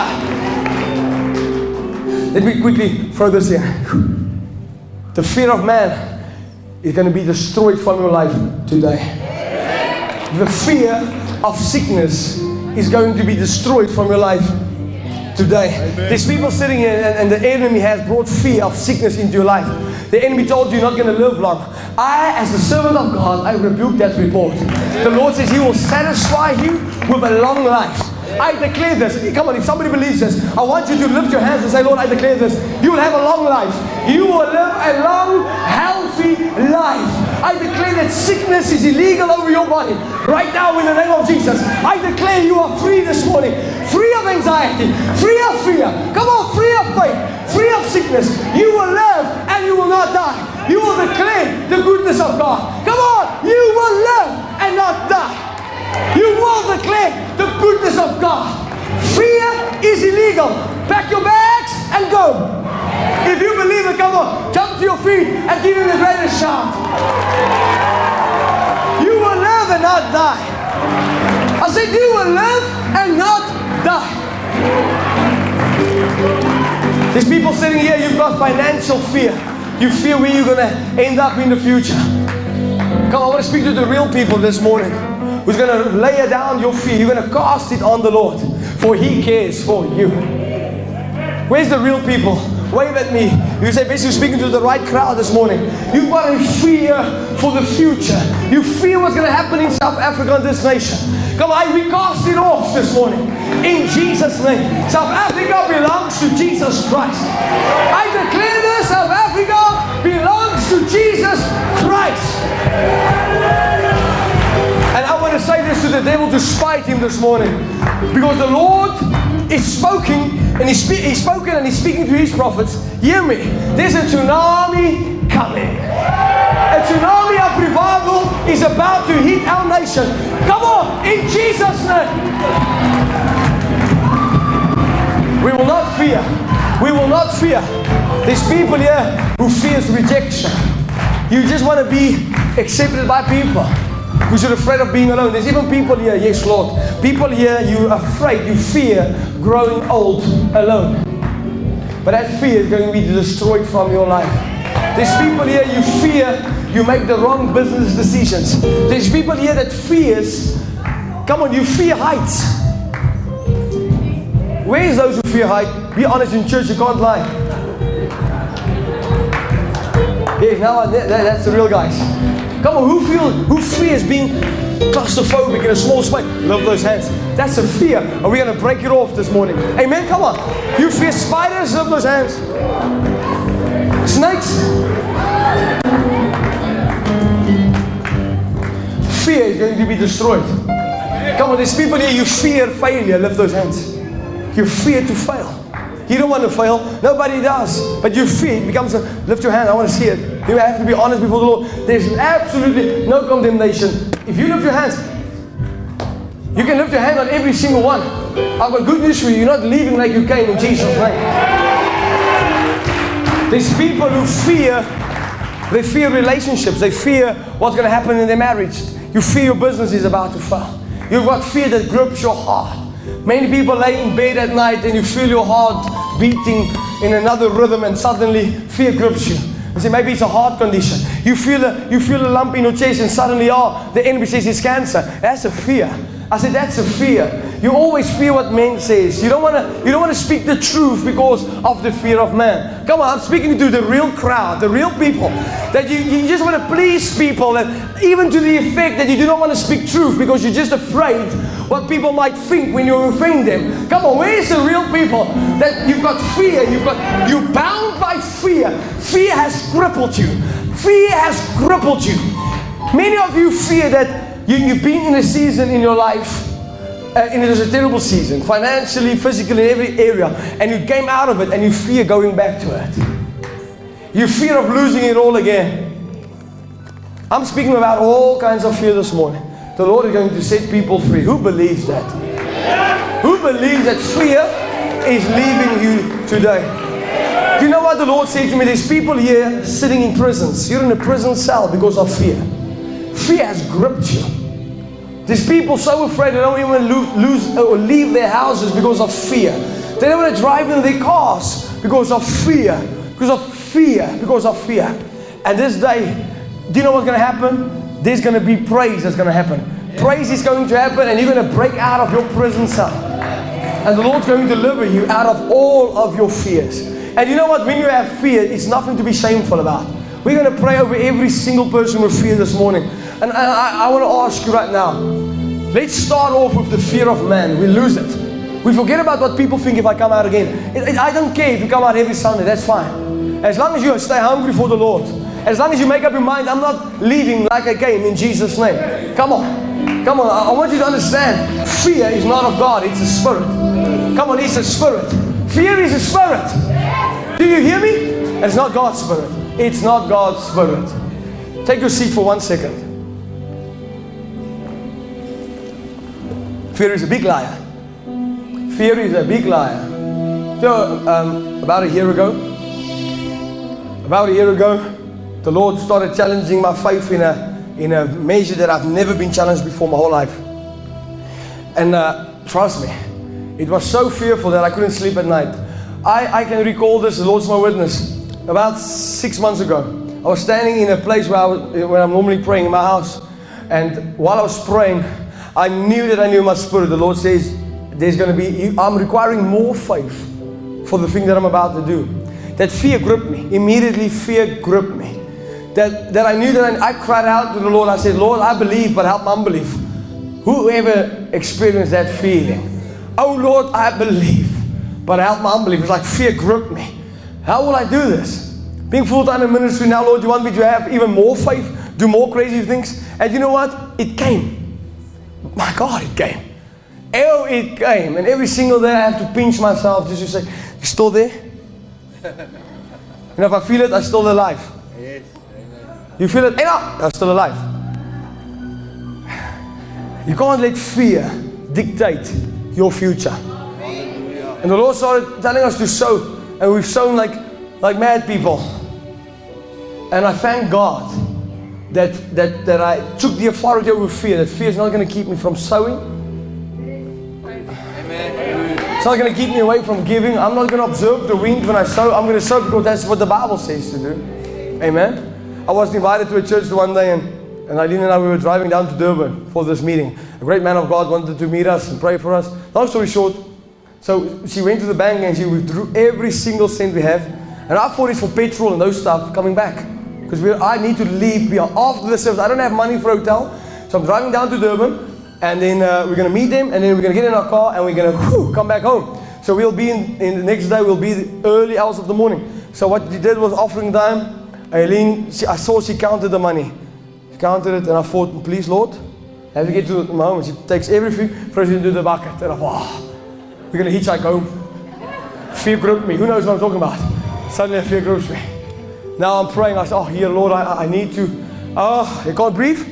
Let me quickly throw this in. The fear of man is going to be destroyed from your life today. The fear of sickness is going to be destroyed from your life today. Amen. There's people sitting here and the enemy has brought fear of sickness into your life. The enemy told you you're not going to live long. I, as the servant of God, I rebuke that report. The Lord says He will satisfy you with a long life. I declare this. Come on, if somebody believes this, I want you to lift your hands and say, Lord, I declare this. You will have a long life. You will live a long, healthy life. I declare that sickness is illegal over your body. Right now, in the name of Jesus, I declare you are free this morning. Free of anxiety. Free of fear. Come on, free of faith. Free of sickness. You will live and you will not die. You will declare the goodness of God. Come on, you will live and not die. You will declare the goodness of God. Fear is illegal. Pack your bags and go. If you believe it, come on, jump to your feet and give Him the greatest shout. You will live and not die. I said you will live and not die. There's people sitting here, you've got financial fear. You fear where you're going to end up in the future. Come on, I want to speak to the real people this morning. Who's going to lay down your fear. You're going to cast it on the Lord. For He cares for you. Where's the real people? Wave at me. You say, basically speaking to the right crowd this morning. You've got a fear for the future. You fear what's going to happen in South Africa and this nation. Come on, we cast it off this morning. In Jesus' name. South Africa belongs to Jesus Christ. I declare this, South Africa belongs to Jesus Christ. And say this to the devil to spite him this morning. Because the Lord is spoken, and He's spoken and He's speaking to His prophets. Hear me. There's a tsunami coming. A tsunami of revival is about to hit our nation. Come on, in Jesus' name. We will not fear. We will not fear. There's people here who fears rejection. You just want to be accepted by people because you're afraid of being alone. There's even people here, yes Lord, people here, you're afraid, you fear growing old alone. But that fear is going to be destroyed from your life. There's people here, you fear you make the wrong business decisions. There's people here that fears, come on, you fear heights. Where is those who fear height? Be honest in church, you can't lie. Yes, now that's the real guys. Come on, who fears being claustrophobic in a small space? Love those hands. That's a fear. Are we going to break it off this morning? Amen, come on. You fear spiders? Love those hands. Snakes? Fear is going to be destroyed. Come on, there's people here, you fear failure. Lift those hands. You fear to fail. You don't want to fail. Nobody does. But you fear. It becomes a, lift your hand. I want to see it. You have to be honest before the Lord. There's absolutely no condemnation. If you lift your hands, you can lift your hand on every single one. I've got good news for you. You're not leaving like you came in Jesus' name. There's people who fear. They fear relationships. They fear what's going to happen in their marriage. You fear your business is about to fail. You've got fear that grips your heart. Many people lay in bed at night and you feel your heart beating in another rhythm and suddenly fear grips you. You say maybe it's a heart condition. You feel a lump in your chest and suddenly, the enemy says it's cancer. That's a fear. I said that's a fear. You always fear what men says. You don't want to speak the truth because of the fear of man. Come on, I'm speaking to the real crowd, the real people. That you just want to please people, and even to the effect that you do not want to speak truth because you're just afraid what people might think when you offend them. Come on, where is the real people that you've got fear? You're bound by fear. Fear has crippled you. Fear has crippled you. Many of you fear that you've been in a season in your life, and it was a terrible season, financially, physically, in every area, and you came out of it and you fear going back to it. You fear of losing it all again. I'm speaking about all kinds of fear this morning. The Lord is going to set people free. Who believes that? Who believes that fear is leaving you today? Do you know what the Lord said to me? There's people here sitting in prisons. You're in a prison cell because of fear. Fear has gripped you. There's people so afraid they don't even lose or leave their houses because of fear. They don't want to drive in their cars because of fear. Because of fear. Because of fear. And this day, do you know what's going to happen? There's going to be praise that's going to happen. Praise is going to happen and you're going to break out of your prison cell. And the Lord's going to deliver you out of all of your fears. And you know what? When you have fear, it's nothing to be shameful about. We're going to pray over every single person with fear this morning. And I want to ask you right now, let's start off with the fear of man. We lose it. We forget about what people think if I come out again. I don't care if you come out every Sunday, that's fine. As long as you stay hungry for the Lord. As long as you make up your mind, I'm not leaving like I came in Jesus' name. Come on. Come on, I want you to understand, fear is not of God, it's a spirit. Come on, it's a spirit. Fear is a spirit. Do you hear me? It's not God's spirit. It's not God's spirit. Take your seat for 1 second. Fear is a big liar. Fear is a big liar. So, about a year ago, the Lord started challenging my faith in a measure that I've never been challenged before my whole life. And trust me, it was so fearful that I couldn't sleep at night. I can recall this, the Lord's my witness. About 6 months ago, I was standing in a place where I'm normally praying in my house. And while I was praying, I knew that I knew in my spirit, the Lord says, I'm requiring more faith for the thing that I'm about to do. That fear gripped me. Immediately fear gripped me. That I knew that I cried out to the Lord. I said, Lord, I believe, but help my unbelief. Whoever experienced that feeling? Oh Lord, I believe, but help my unbelief. It's like fear gripped me. How will I do this? Being full-time in ministry now, Lord, you want me to have even more faith? Do more crazy things? And you know what? It came. My God, it came. Oh, it came. And every single day I have to pinch myself just to say, you still there? And if I feel it, I'm still alive. Yes. You feel it? I'm still alive. You can't let fear dictate your future. And the Lord started telling us to sow. And we've sown like mad people. And I thank God that I took the authority over fear. That fear is not going to keep me from sowing. It's not going to keep me away from giving. I'm not going to observe the wind when I sow. I'm going to sow because that's what the Bible says to do. Amen. I was invited to a church one day, and Eileen and I, we were driving down to Durban for this meeting. A great man of God wanted to meet us and pray for us. Long story short, so she went to the bank and she withdrew every single cent we have. And I thought it's for petrol and those stuff coming back. Because I need to leave after the service. I don't have money for a hotel. So I'm driving down to Durban. And then we're going to meet them, and then we're going to get in our car, and we're going to come back home. So we'll be in the next day, we'll be the early hours of the morning. So what we did was offering time. Eileen, I saw she counted the money. She counted it, and I thought, please, Lord, as we get to my home, she takes everything, throws it into the bucket. And I thought, we're going to hitchhike home. Fear gripped me. Who knows what I'm talking about? Suddenly fear grips me. Now I'm praying. I said, here, Lord, I need to. You can't breathe?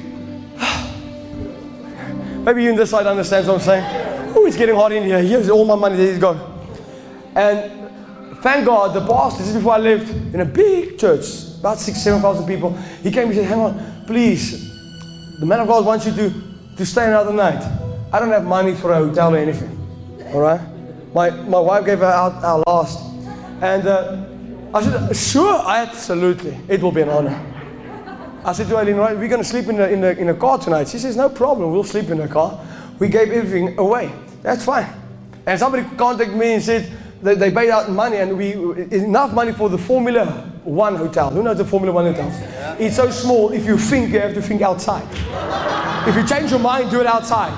Maybe you on this side understand what I'm saying. Oh, it's getting hot in here. Here's all my money. There you go. And thank God, the pastor, this is before I lived in a big church, about 6,000-7,000 people. He came and said, hang on, please. The man of God wants you to stay another night. I don't have money for a hotel or anything. All right? My wife gave her out our last. And I said, sure, absolutely. It will be an honor. I said to Eileen, right, we're going to sleep in a car tonight. She says, no problem, we'll sleep in the car. We gave everything away. That's fine. And somebody contacted me and said that they paid out money and enough money for the Formula One hotel. Who knows the Formula One hotels? Yeah. It's so small, if you think, you have to think outside. If you change your mind, do it outside.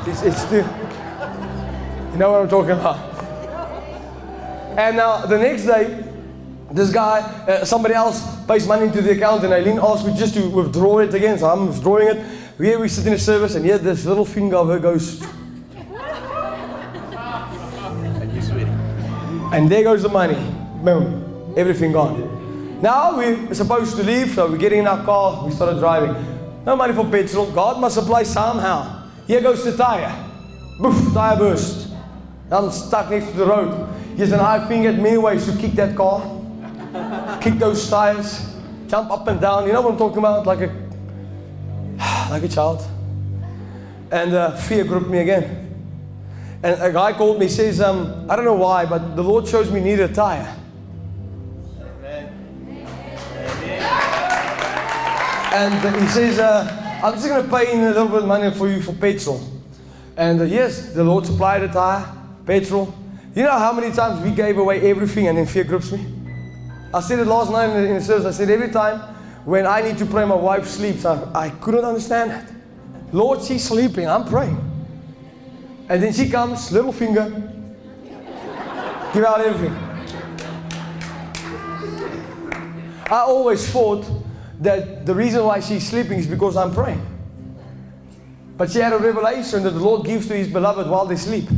You know what I'm talking about. And now the next day, this guy, somebody else pays money into the account, and Eileen asked me just to withdraw it again, so I'm withdrawing it. Here we sit in the service, and here this little finger of her goes. And there goes the money. Boom. Everything gone. Now we're supposed to leave, so we're getting in our car, we started driving. No money for petrol. God must supply somehow. Here goes the tire. Boof, tire burst. I'm stuck next to the road. Here's an high finger at many ways to kick that car. Kick those tires, jump up and down. You know what I'm talking about? Like a child. And fear gripped me again. And a guy called me, says, I don't know why, but the Lord shows me need a tire. Amen. And he says, I'm just going to pay in a little bit of money for you for petrol. And yes, the Lord supplied a tire, petrol. You know how many times we gave away everything and then fear grips me? I said it last night in the service. I said every time when I need to pray, my wife sleeps. I couldn't understand it. Lord, she's sleeping. I'm praying. And then she comes, little finger, give out everything. I always thought that the reason why she's sleeping is because I'm praying. But she had a revelation that the Lord gives to His beloved while they sleep.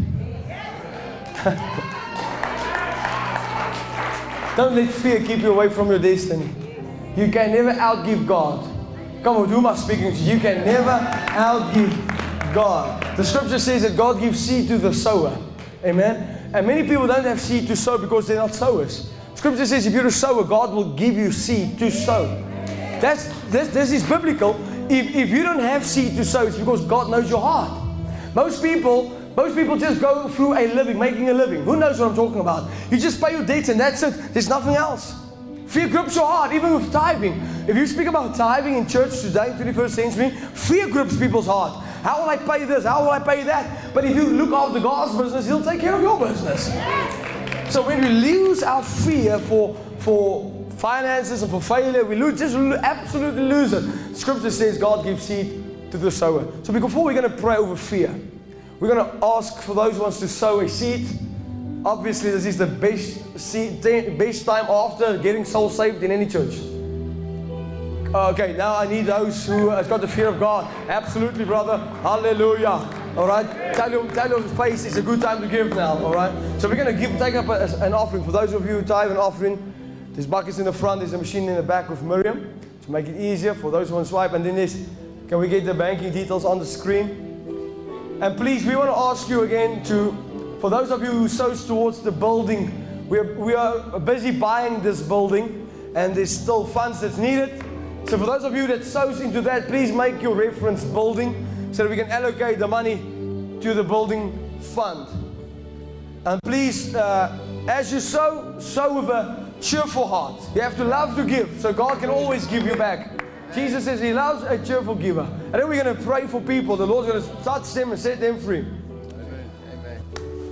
Don't let fear keep you away from your destiny. You can never outgive God. Come on, who am I speaking to? You can never outgive God. The scripture says that God gives seed to the sower. Amen. And many people don't have seed to sow because they're not sowers. Scripture says if you're a sower, God will give you seed to sow. This is biblical. If you don't have seed to sow, it's because God knows your heart. Most people just go through a living, making a living. Who knows what I'm talking about? You just pay your debts and that's it. There's nothing else. Fear grips your heart, even with tithing. If you speak about tithing in church today, 21st century, fear grips people's heart. How will I pay this? How will I pay that? But if you look after God's business, He'll take care of your business. So when we lose our fear for finances and for failure, we absolutely lose it. Scripture says God gives seed to the sower. So before we're going to pray over fear, we're going to ask for those who want to sow a seed. Obviously, this is the best time after getting soul saved in any church. Okay, now I need those who have got the fear of God. Absolutely, brother. Hallelujah. All right, tell your face it's a good time to give now. All right, so we're gonna take up an offering. For those of you who tithe an offering, there's buckets in the front, there's a machine in the back with Miriam to make it easier for those who want to swipe. And then can we get the banking details on the screen? And please, we want to ask you again for those of you who sows towards the building, we are busy buying this building, and there's still funds that's needed. So for those of you that sows into that, please make your reference building, so that we can allocate the money to the building fund. And please, as you sow with a cheerful heart. You have to love to give, so God can always give you back. Jesus says He loves a cheerful giver. And then we're going to pray for people. The Lord's going to touch them and set them free. Amen. Amen.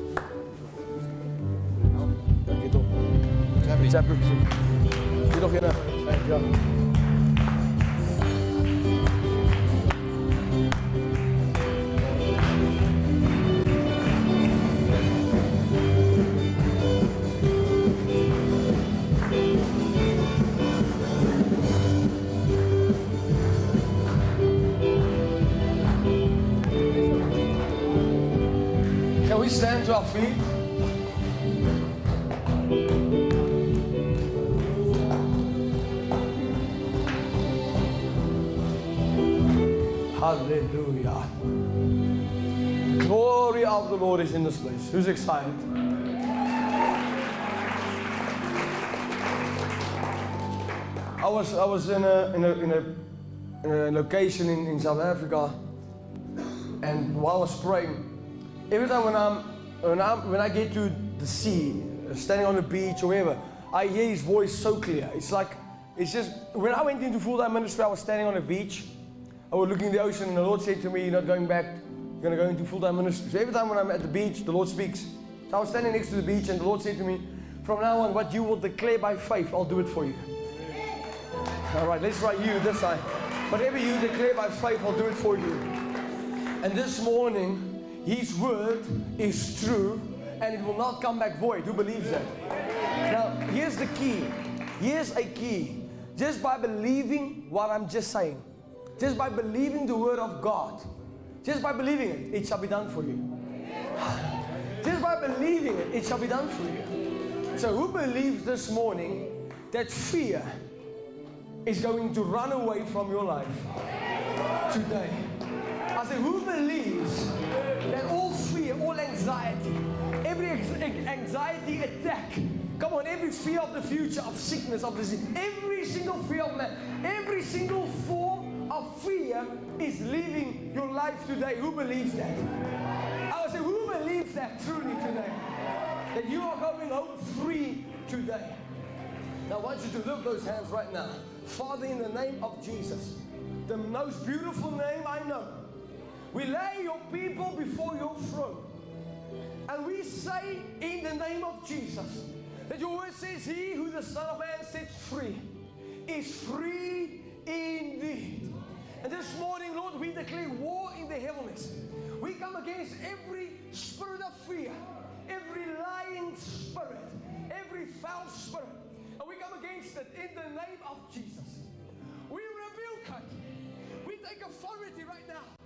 Can we stand to our feet? Hallelujah. The glory of the Lord is in this place. Who's excited? I was in a location in South Africa, and while I was praying, every time when I get to the sea, standing on the beach or wherever, I hear His voice so clear. It's just when I went into full-time ministry, I was standing on the beach. I was looking at the ocean, and the Lord said to me, "You're not going back. You're going to go into full-time ministry." So every time when I'm at the beach, the Lord speaks. So I was standing next to the beach, and the Lord said to me, "From now on, what you will declare by faith, I'll do it for you." All right, let's write you this side. Whatever you declare by faith, I'll do it for you. And this morning, His word is true, and it will not come back void. Who believes that? Now, here's the key. Here's a key. Just by believing what I'm just saying, just by believing the word of God, just by believing it, it shall be done for you. Just by believing it, it shall be done for you. So who believes this morning that fear is going to run away from your life today? I said, who believes that all fear, all anxiety, every anxiety attack, come on, every fear of the future, of sickness, of disease, every single fear of man, every single form of fear is leaving your life today? Who believes that? I would say, who believes that truly today? That you are going home free today? Now I want you to lift those hands right now. Father, in the name of Jesus, the most beautiful name I know, we lay your people before your throne. And we say in the name of Jesus that your word says, he who the Son of Man sets free is free indeed. And this morning, Lord, we declare war in the heavens. We come against every spirit of fear, every lying spirit, every foul spirit. And we come against it in the name of Jesus. We rebuke it. We take authority right now